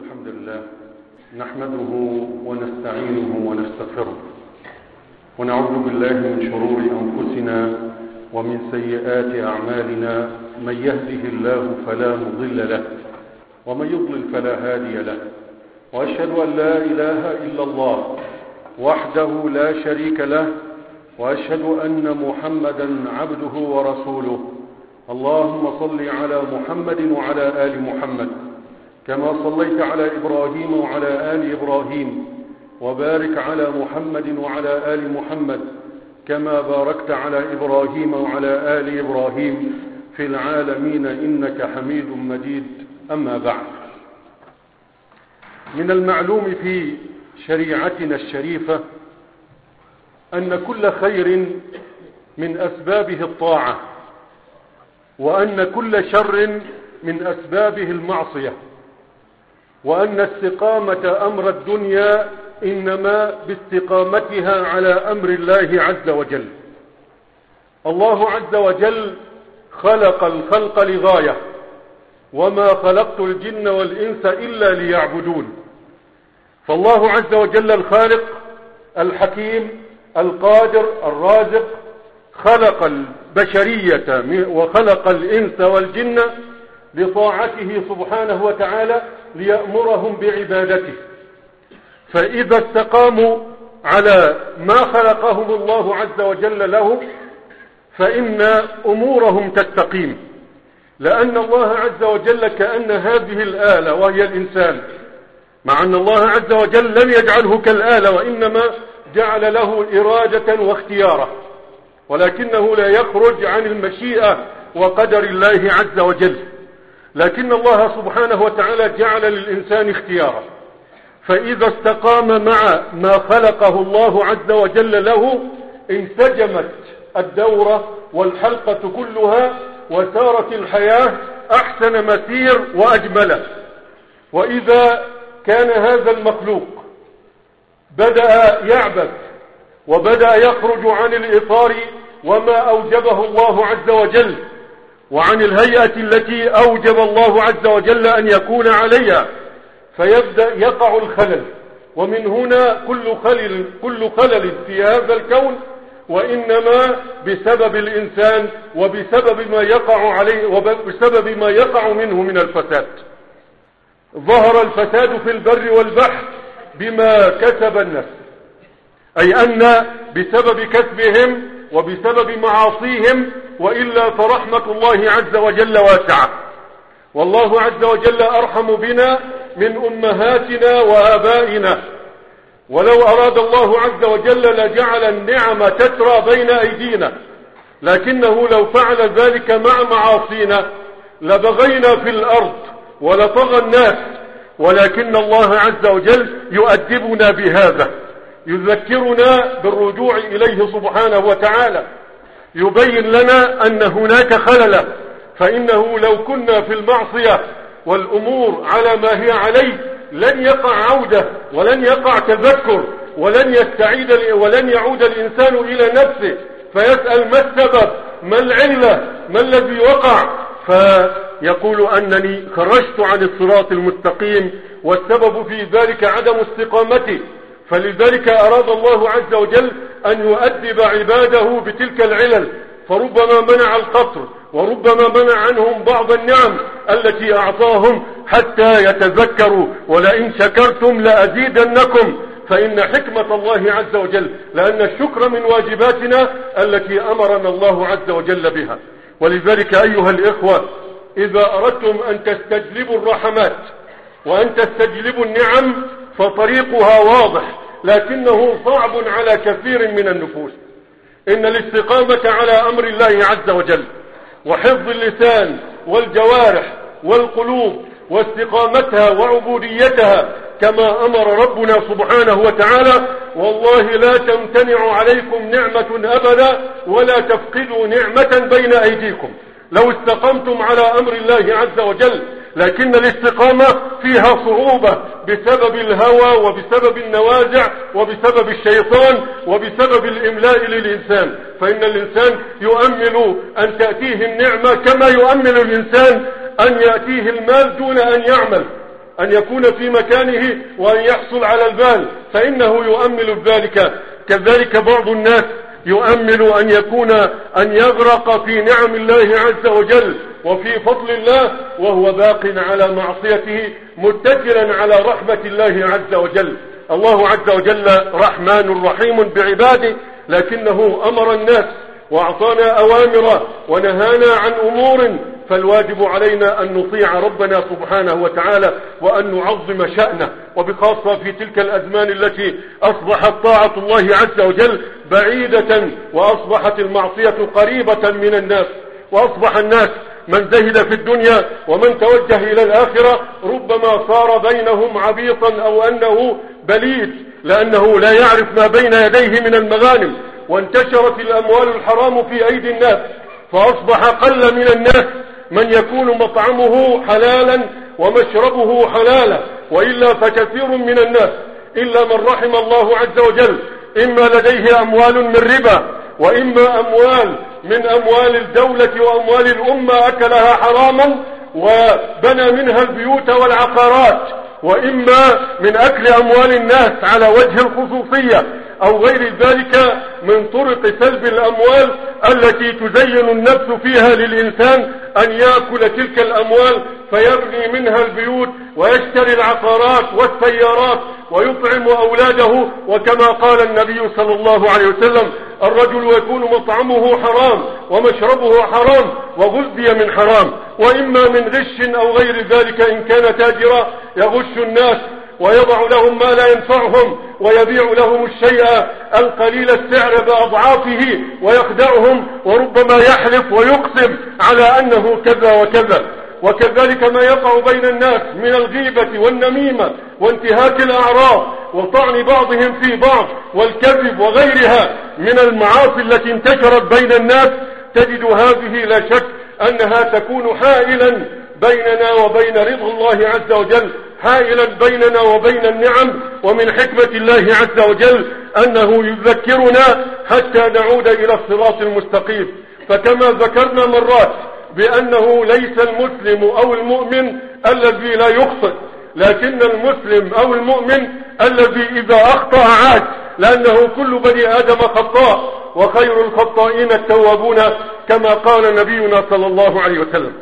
الحمد لله نحمده ونستعينه ونستغفره ونعوذ بالله من شرور أنفسنا ومن سيئات أعمالنا. من يهده الله فلا مضل له ومن يضلل فلا هادي له، وأشهد أن لا إله إلا الله وحده لا شريك له، وأشهد أن محمدا عبده ورسوله. اللهم صل على محمد وعلى آل محمد كما صليت على إبراهيم وعلى آل إبراهيم، وبارك على محمد وعلى آل محمد كما باركت على إبراهيم وعلى آل إبراهيم في العالمين إنك حميد مجيد. أما بعد، من المعلوم في شريعتنا الشريفة أن كل خير من أسبابه الطاعة، وأن كل شر من أسبابه المعصية، وأن استقامة أمر الدنيا إنما باستقامتها على أمر الله عز وجل. الله عز وجل خلق الخلق لغاية، وما خلقت الجن والإنس إلا ليعبدون. فالله عز وجل الخالق الحكيم القادر الرازق خلق البشرية وخلق الإنس والجن لطاعته سبحانه وتعالى ليأمرهم بعبادته. فإذا استقاموا على ما خلقهم الله عز وجل له فإن أمورهم تستقيم، لأن الله عز وجل كأن هذه الآلة وهي الإنسان، مع أن الله عز وجل لم يجعله كالآلة، وإنما جعل له إرادة واختيارا، ولكنه لا يخرج عن المشيئة وقدر الله عز وجل. لكن الله سبحانه وتعالى جعل للإنسان اختيارا، فإذا استقام مع ما خلقه الله عز وجل له انسجمت الدورة والحلقة كلها، وسارت الحياة أحسن مسير وأجمله. وإذا كان هذا المخلوق بدأ يعبث وبدأ يخرج عن الإطار وما أوجبه الله عز وجل، وعن الهيئة التي أوجب الله عز وجل أن يكون عليها، فيبدأ يقع الخلل. ومن هنا كل خلل في هذا الكون وإنما بسبب الإنسان وبسبب ما يقع عليه وبسبب ما يقع منه من الفساد. ظهر الفساد في البر والبحر بما كسب الناس، أي أن بسبب كسبهم وبسبب معاصيهم، وإلا فرحمة الله عز وجل واسعة. والله عز وجل أرحم بنا من أمهاتنا وآبائنا، ولو أراد الله عز وجل لجعل النعم تترى بين أيدينا، لكنه لو فعل ذلك مع معاصينا لبغينا في الأرض ولطغى الناس. ولكن الله عز وجل يؤدبنا بهذا، يذكرنا بالرجوع إليه سبحانه وتعالى، يبين لنا أن هناك خلل، فإنه لو كنا في المعصية والأمور على ما هي عليه لن يقع عودة ولن يقع تذكر ولن يعود الإنسان إلى نفسه فيسأل ما السبب، ما العلة، ما الذي وقع، فيقول أنني خرجت عن الصراط المستقيم، والسبب في ذلك عدم استقامتي. فلذلك أراد الله عز وجل أن يؤدب عباده بتلك العلل، فربما منع القطر وربما منع عنهم بعض النعم التي أعطاهم حتى يتذكروا، ولئن شكرتم لأزيدنكم. فإن حكمة الله عز وجل، لأن الشكر من واجباتنا التي أمرنا الله عز وجل بها. ولذلك أيها الإخوة، إذا أردتم أن تستجلبوا الرحمات وأن تستجلبوا النعم فطريقها واضح، لكنه صعب على كثير من النفوس. إن الاستقامة على أمر الله عز وجل وحفظ اللسان والجوارح والقلوب واستقامتها وعبوديتها كما أمر ربنا سبحانه وتعالى: والله لا تمتنع عليكم نعمة أبدا ولا تفقدوا نعمة بين أيديكم. لو استقمتم على أمر الله عز وجل، لكن الاستقامة فيها صعوبة بسبب الهوى وبسبب النوازع وبسبب الشيطان وبسبب الإملاء للإنسان. فإن الإنسان يؤمل أن تأتيه النعمة كما يؤمل الإنسان أن يأتيه المال دون أن يعمل. أن يكون في مكانه وأن يحصل على البال فإنه يؤمل ذلك. كذلك بعض الناس يؤمل أن يغرق في نعم الله عز وجل وفي فضل الله وهو باق على معصيته متكلا على رحمة الله عز وجل. الله عز وجل رحمن رحيم بعباده، لكنه أمر الناس وأعطانا أوامر ونهانا عن أمور، فالواجب علينا أن نطيع ربنا سبحانه وتعالى وأن نعظم شأنه، وبخاصة في تلك الأزمان التي أصبحت طاعة الله عز وجل بعيدة وأصبحت المعصية قريبة من الناس، وأصبح الناس من زهد في الدنيا ومن توجه إلى الآخرة ربما صار بينهم عبيطا أو أنه بليد، لأنه لا يعرف ما بين يديه من المغانم، وانتشرت الأموال الحرام في أيدي الناس، فأصبح قل من الناس من يكون مطعمه حلالا ومشربه حلالا، وإلا فكثير من الناس إلا من رحم الله عز وجل إما لديه أموال من ربا، وإما أموال من أموال الدولة وأموال الأمة أكلها حراما وبنى منها البيوت والعقارات، وإما من أكل أموال الناس على وجه الخصوصية أو غير ذلك من طرق سلب الأموال التي تزين النفس فيها للإنسان أن يأكل تلك الأموال فيبني منها البيوت ويشتري العقارات والسيارات ويطعم أولاده، وكما قال النبي صلى الله عليه وسلم: الرجل يكون مطعمه حرام ومشربه حرام وغذي من حرام. وإما من غش أو غير ذلك، إن كان تاجرا يغش الناس ويضع لهم ما لا ينفعهم ويبيع لهم الشيء القليل السعر بأضعافه ويخدعهم، وربما يحلف ويقسم على أنه كذا وكذا. وكذلك ما يقع بين الناس من الغيبة والنميمة وانتهاك الأعراض وطعن بعضهم في بعض والكذب وغيرها من المعاصي التي انتشرت بين الناس، تجد هذه لا شك أنها تكون حائلا بيننا وبين رضا الله عز وجل، حائلا بيننا وبين النعم. ومن حكمة الله عز وجل أنه يذكرنا حتى نعود إلى الصراط المستقيم. فكما ذكرنا مرات بأنه ليس المسلم أو المؤمن الذي لا يخطئ، لكن المسلم أو المؤمن الذي إذا أخطأ عاد، لأنه كل بني آدم خطاء وخير الخطائين التوابون كما قال نبينا صلى الله عليه وسلم.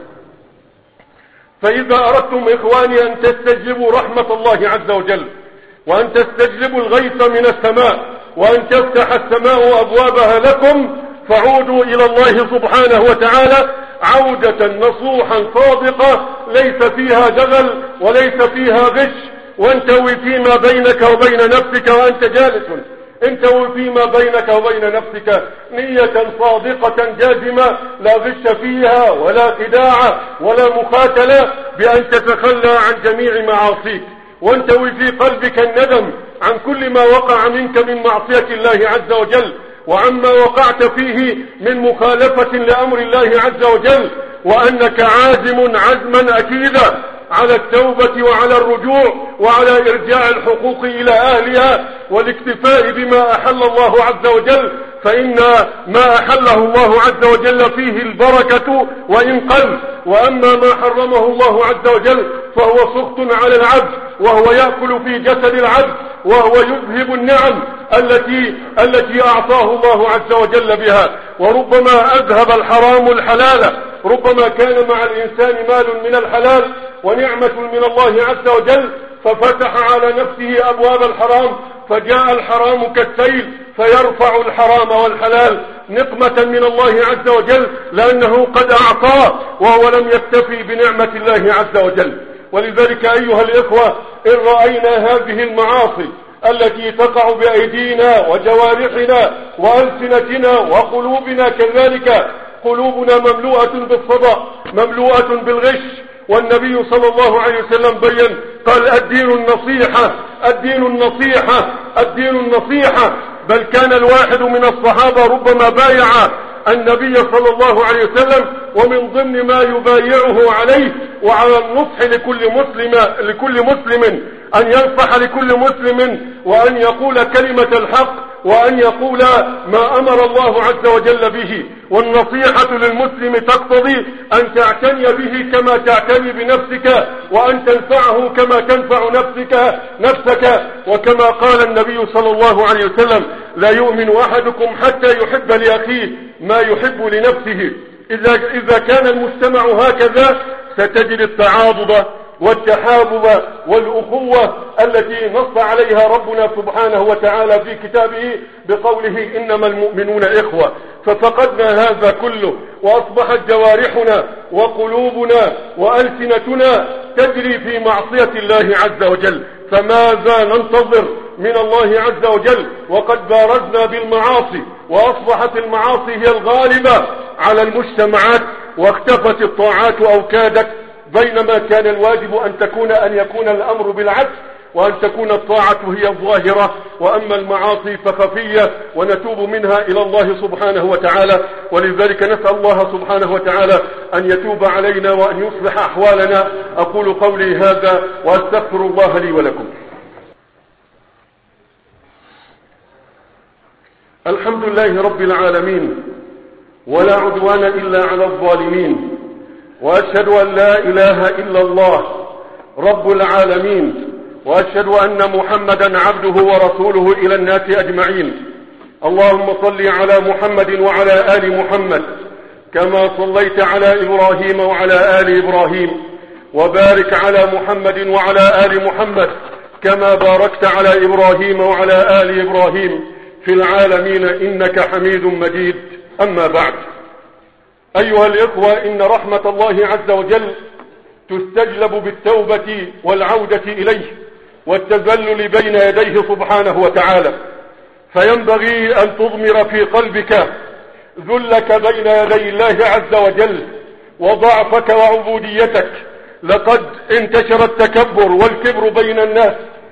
فإذا أردتم إخواني أن تستجلبوا رحمة الله عز وجل وأن تستجلبوا الغيث من السماء وأن تفتح السماء أبوابها لكم، فعودوا إلى الله سبحانه وتعالى عودة نصوحا صادقة ليس فيها دغل وليس فيها غش، وانتوي فيما بينك وبين نفسك وأنت جالس، انتوي فيما بينك وبين نفسك نية صادقة جازمة لا غش فيها ولا خداع ولا مخاتلة بأن تتخلى عن جميع معاصيك، وانتوي في قلبك الندم عن كل ما وقع منك من معصية الله عز وجل وعما وقعت فيه من مخالفة لأمر الله عز وجل، وأنك عازم عزما أكيدا على التوبة وعلى الرجوع وعلى إرجاع الحقوق إلى أهلها والاكتفاء بما أحل الله عز وجل، فإن ما أحله الله عز وجل فيه البركة وإن قل، وأما ما حرمه الله عز وجل فهو سخط على العبد وهو يأكل في جسد العبد وهو يذهب النعم التي أعطاه الله عز وجل بها. وربما أذهب الحرام الحلال، ربما كان مع الإنسان مال من الحلال ونعمة من الله عز وجل ففتح على نفسه أبواب الحرام، فجاء الحرام كالسيل فيرفع الحرام والحلال نقمة من الله عز وجل لأنه قد أعطاه وهو لم يكتفي بنعمة الله عز وجل. ولذلك أيها الإخوة، إن رأينا هذه المعاصي التي تقع بأيدينا وجوارحنا وألسنتنا وقلوبنا كذلك، قلوبنا مملوءة بالصدى مملوءة بالغش، والنبي صلى الله عليه وسلم بين قال: الدين النصيحة الدين النصيحة الدين النصيحة. بل كان الواحد من الصحابة ربما بايع النبي صلى الله عليه وسلم، ومن ضمن ما يبايعه عليه وعلى النصح لكل مسلم أن ينصح لكل مسلم وأن يقول كلمة الحق وأن يقول ما أمر الله عز وجل به. والنصيحة للمسلم تقتضي أن تعتني به كما تعتني بنفسك، وأن تنفعه كما تنفع نفسك. وكما قال النبي صلى الله عليه وسلم: لا يؤمن أحدكم حتى يحب لأخيه ما يحب لنفسه. إذا كان المجتمع هكذا ستجد التعاضد والتحابب والأخوة التي نص عليها ربنا سبحانه وتعالى في كتابه بقوله: إنما المؤمنون إخوة. ففقدنا هذا كله، وأصبحت جوارحنا وقلوبنا وألسنتنا تجري في معصية الله عز وجل. فماذا ننتظر من الله عز وجل وقد بارزنا بالمعاصي، وأصبحت المعاصي هي الغالبة على المجتمعات، واختفت الطاعات أو كادت، بينما كان الواجب أن يكون الأمر بالعكس، وأن تكون الطاعة هي الظاهرة، وأما المعاصي فخفية ونتوب منها إلى الله سبحانه وتعالى. ولذلك نسأل الله سبحانه وتعالى أن يتوب علينا وأن يصلح أحوالنا. أقول قولي هذا وأستغفر الله لي ولكم. الحمد لله رب العالمين، ولا عدوان إلا على الظالمين، وأشهد أن لا إله إلا الله رب العالمين، وأشهد أن محمدا عبده ورسوله إلى الناس أجمعين. اللهم صل على محمد وعلى آل محمد كما صليت على إبراهيم وعلى آل إبراهيم، وبارك على محمد وعلى آل محمد كما باركت على إبراهيم وعلى آل إبراهيم في العالمين إنك حميد مجيد. أما بعد، أيها الإخوة، إن رحمة الله عز وجل تستجلب بالتوبة والعودة إليه والتذلل بين يديه سبحانه وتعالى، فينبغي أن تضمر في قلبك ذلك بين يدي الله عز وجل وضعفك وعبوديتك. لقد انتشر التكبر والكبر بين الناس،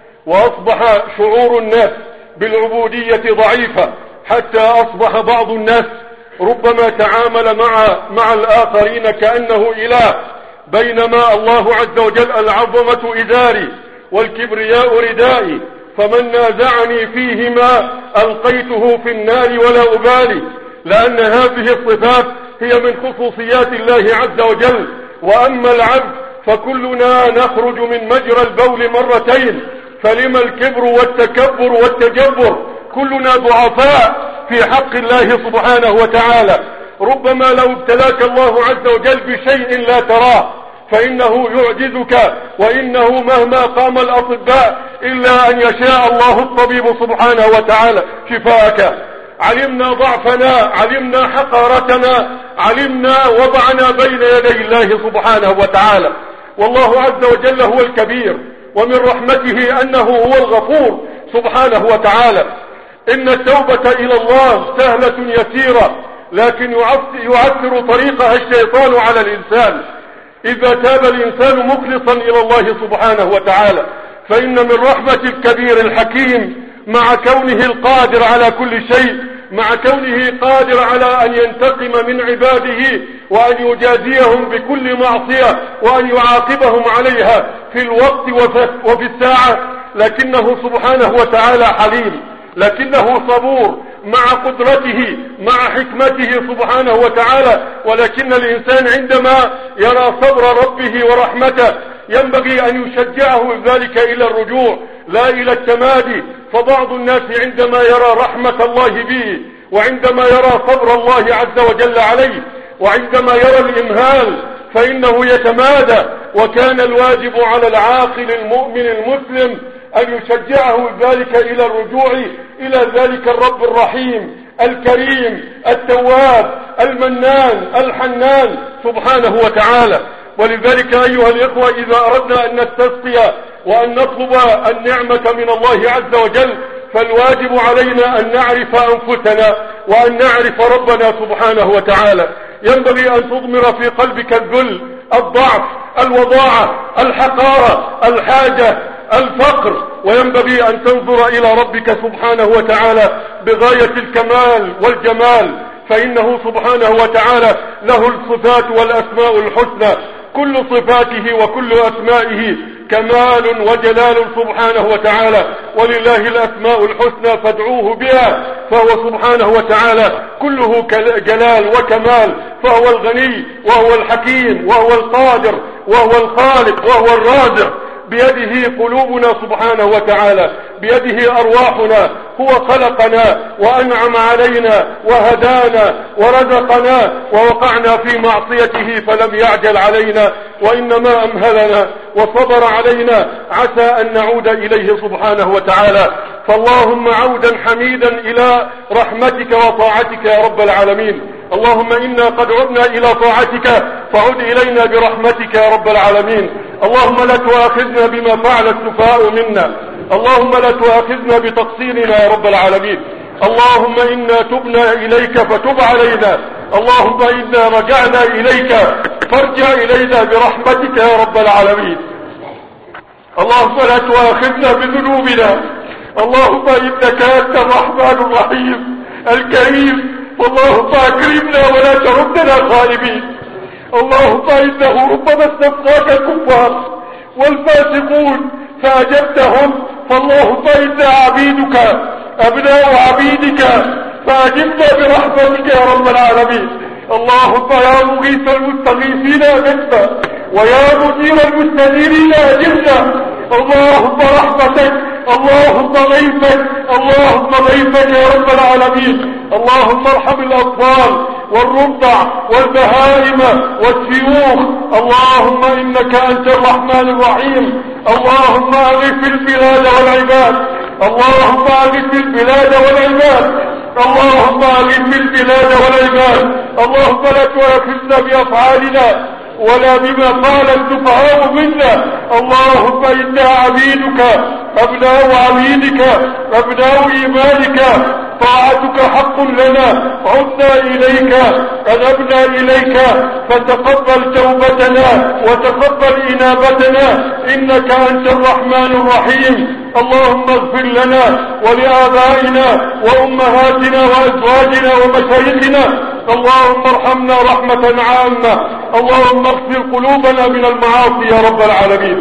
وأصبح شعور الناس بالعبودية ضعيفة، حتى أصبح بعض الناس ربما تعامل مع الآخرين كأنه إله، بينما الله عز وجل: العظمة إزاري والكبرياء ردائي، فمن نازعني فيهما ألقيته في النار ولا أبالي. لأن هذه الصفات هي من خصوصيات الله عز وجل. وأما العبد فكلنا نخرج من مجرى البول مرتين، فلما الكبر والتكبر والتجبر؟ كلنا ضعفاء في حق الله سبحانه وتعالى. ربما لو ابتلاك الله عز وجل بشيء لا تراه فإنه يعجزك، وإنه مهما قام الأطباء إلا أن يشاء الله الطبيب سبحانه وتعالى شفاءك. علمنا ضعفنا، علمنا حقارتنا، علمنا وضعنا بين يدي الله سبحانه وتعالى. والله عز وجل هو الكبير، ومن رحمته أنه هو الغفور سبحانه وتعالى. إن التوبة إلى الله سهلة يسيرة، لكن يعثر طريقها الشيطان على الإنسان. إذا تاب الإنسان مخلصا إلى الله سبحانه وتعالى، فإن من رحمة الكبير الحكيم مع كونه القادر على كل شيء، مع كونه قادر على أن ينتقم من عباده وأن يجازيهم بكل معصية وأن يعاقبهم عليها في الوقت وفي الساعة، لكنه سبحانه وتعالى حليم، لكنه صبور مع قدرته مع حكمته سبحانه وتعالى. ولكن الإنسان عندما يرى صبر ربه ورحمته ينبغي أن يشجعه ذلك إلى الرجوع لا إلى التمادي. فبعض الناس عندما يرى رحمة الله به، وعندما يرى صبر الله عز وجل عليه، وعندما يرى الإمهال فإنه يتمادى. وكان الواجب على العاقل المؤمن المسلم أن يشجعه ذلك إلى الرجوع إلى ذلك الرب الرحيم الكريم التواب المنان الحنان سبحانه وتعالى. ولذلك أيها الإخوة، إذا أردنا أن نستسقي وأن نطلب النعمة من الله عز وجل فالواجب علينا أن نعرف أنفسنا وأن نعرف ربنا سبحانه وتعالى. ينبغي أن تضمر في قلبك الذل، الضعف، الوضاعة، الحقارة، الحاجة، الفقر، وينبغي أن تنظر إلى ربك سبحانه وتعالى بغاية الكمال والجمال، فإنه سبحانه وتعالى له الصفات والأسماء الحسنى. كل صفاته وكل أسمائه كمال وجلال سبحانه وتعالى، ولله الأسماء الحسنى فادعوه بها، فهو سبحانه وتعالى كله جلال وكمال، فهو الغني وهو الحكيم وهو القادر وهو الخالق وهو الرازق، بيده قلوبنا سبحانه وتعالى، بيده أرواحنا، هو خلقنا وأنعم علينا وهدانا ورزقنا، ووقعنا في معصيته فلم يعجل علينا وإنما أمهلنا وصبر علينا، عسى أن نعود إليه سبحانه وتعالى. فاللهم عودا حميدا إلى رحمتك وطاعتك يا رب العالمين. اللهم إنا قد عدنا إلى طاعتك فعد إلينا برحمتك يا رب العالمين. اللهم لا تؤاخذنا بما فعل السفهاء منا، اللهم لا تؤاخذنا بتقصيرنا يا رب العالمين. اللهم إنا تبنا إليك فتب علينا، اللهم إنا رجعنا إليك فارجع إلينا برحمتك يا رب العالمين. اللهم لا تؤاخذنا بذنوبنا، اللهم إنك أنت الرحمن الرحيم الكريم، اللهم أكرمنا ولا تردنا خائبين. اللهم إنه ربما استسقاك الكفار والفاسقون فأجبتهم، فاللهم إنا عبيدك أبناء عبيدك فأجبنا برحمتك يا رب العالمين. اللهم يا مغيث المستغيثين أجبنا، ويا مجير المستجيرين أجبنا. اللهم رحمتك، اللهم غيثك، اللهم غيثك يا رب العالمين. اللهم ارحم الأطفال والرضع والبهائم والشيوخ، اللهم إنك أنت الرحمن الرحيم. اللهم أغث البلاد والعباد، اللهم أغث البلاد والعباد، اللهم أغث البلاد والعباد. اللهم لا تؤاخذنا بأفعالنا ولا بما قال السفهاء منا، اللهم إنا عبيدك أبناء عبيدك أبناء إيمانك، طاعتك حق لنا، عدنا إليك أذبنا إليك، فتقبل توبتنا وتقبل إنابتنا، إنك أنت الرحمن الرحيم. اللهم اغفر لنا ولآبائنا وأمهاتنا وأزواجنا ومشايخنا، اللهم ارحمنا رحمة عامة، اللهم اغفر قلوبنا من المعاصي يا رب العالمين.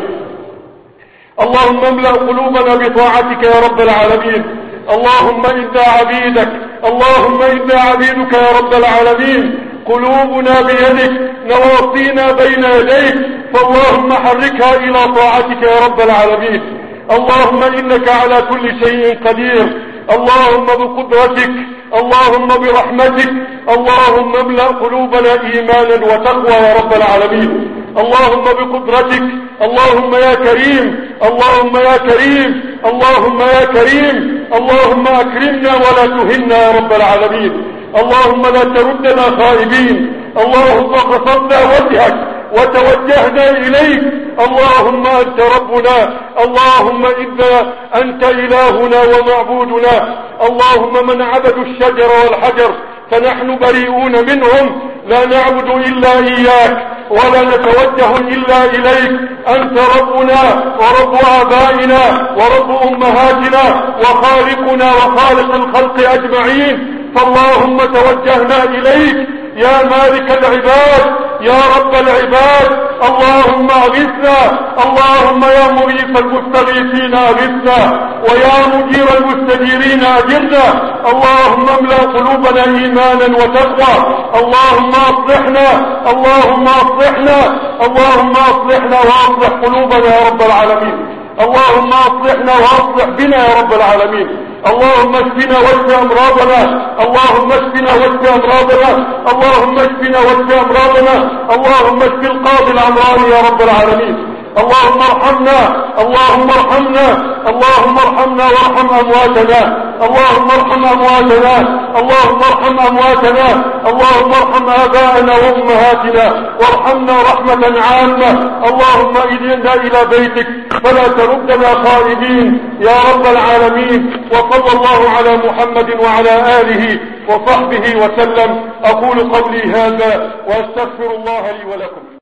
اللهم املأ قلوبنا بطاعتك يا رب العالمين. اللهم إنا عبيدك، اللهم إنا عبيدك يا رب العالمين، قلوبنا بيدك، نواصينا بين يديك، فاللهم حركها إلى طاعتك يا رب العالمين. اللهم إنك على كل شيء قدير، اللهم بقدرتك، اللهم برحمتك، اللهم املأ قلوبنا إيمانا وتقوى يا رب العالمين. اللهم بقدرتك، اللهم يا كريم، اللهم يا كريم، اللهم يا كريم، اللهم أكرمنا ولا تهنا يا رب العالمين. اللهم لا تردنا خائبين، اللهم قصدنا وجهك وتوجهنا إليك، اللهم أنت ربنا، اللهم إنا أنت إلهنا ومعبودنا. اللهم من عبدوا الشجر والحجر فنحن بريئون منهم، لا نعبد إلا إياك ولا نتوجه إلا إليك، أنت ربنا ورب آبائنا ورب أمهاتنا وخالقنا وخالق الخلق أجمعين، فاللهم توجهنا إليك يا مالك العباد يا رب العباد. اللهم أغثنا، اللهم يا مغيث المستغيثين أغثنا، ويا مجير المستجيرين أجرنا. اللهم املأ قلوبنا إيمانا وتقوى، اللهم أصلحنا، اللهم أصلحنا، اللهم أصلحنا وأصلح قلوبنا يا رب العالمين. اللهم أصلحنا وأصلح بنا يا رب العالمين. اللهم اشفنا واشف أمراضنا، اللهم اشفنا واشف أمراضنا، اللهم اشفنا واشف أمراضنا، اللهم اشف القاضي العمران يا رب العالمين. اللهم ارحمنا، اللهم ارحمنا، اللهم ارحمنا وارحم أمواتنا، اللهم ارحم أمواتنا، اللهم ارحم أمواتنا، اللهم ارحم آباءنا وأمهاتنا وارحمنا رحمة عامة. اللهم إذنا إلى بيتك فلا تردنا خائبين يا رب العالمين. وصلى الله على محمد وعلى آله وصحبه وسلم. أقول قولي هذا وأستغفر الله لي ولكم.